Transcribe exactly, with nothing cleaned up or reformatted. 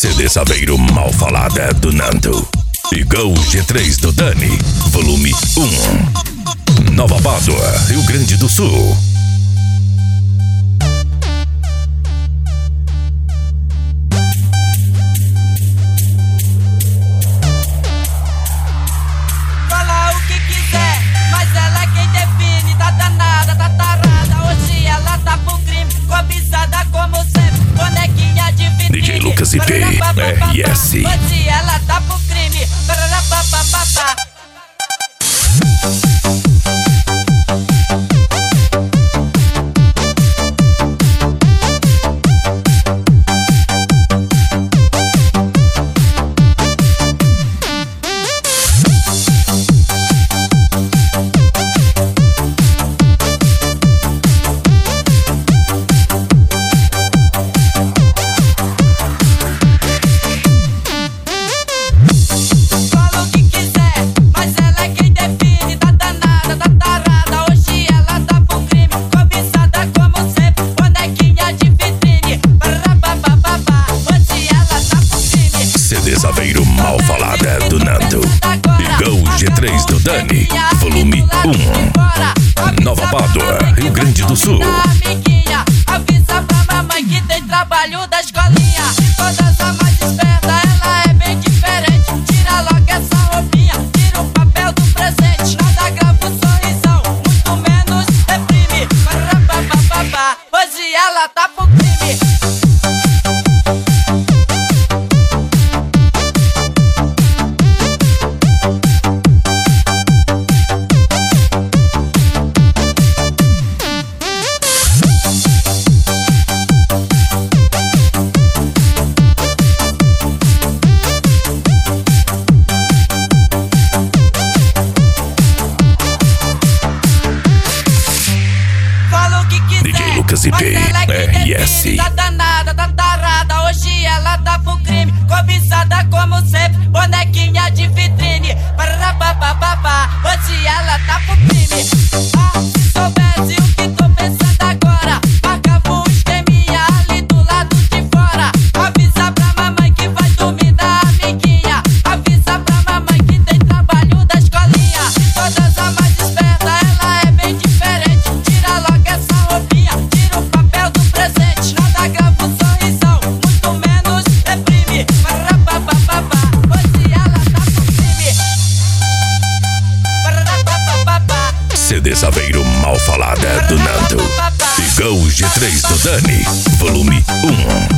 C D Saveiro Mal Falada do Nando e Gol G três do Dani, volume um. Nova Pádua, Rio Grande do Sul. Fala o que quiser, mas ela é quem define. Tá danada, tá tarada, hoje ela tá pro crime. Cobiçada como sempre, bonequinha de vitrine. D J Lucas I P, R S. Hoje ela tá pro crime. Pararapapapapá. Saveiro Mal Falada do Nando e Gol G três do Dani, volume um. Nova Pádua, Rio Grande do Sul. Amiguinha, avisa pra mamãe que tem trabalho da escolinha. Todas a mais esperta, ela é bem diferente. Tira logo essa roupinha, tira o papel do presente. Nada grava um sorrisão, muito menos reprime. Parapapapapá, hoje ela tá pro crime. D J Lucas I P, R S. Tá danada, tá tarada, hoje ela tá pro crime. Cobiçada como sempre, bonequinha de vitrine. Pararapapapapá, hoje ela tá pro crime. Ah, se soubesse o que tô pensando agora, marcava um esqueminha ali do lado de fora. Avisa pra mamãe que vai dormir da amiguinha. Avisa pra mamãe que tem trabalho da escolinha. Todas a mais esperta, ela é bem diferente. Tira logo essa roupinha, tira o papel do presente. Nada grava um sorrisão, muito menos reprime. Pararapapapapá, hoje ela tá pro crime. Pararapapapapá. C D Saveiro Mal Falada do Nando e Gol G três do Dani, volume um.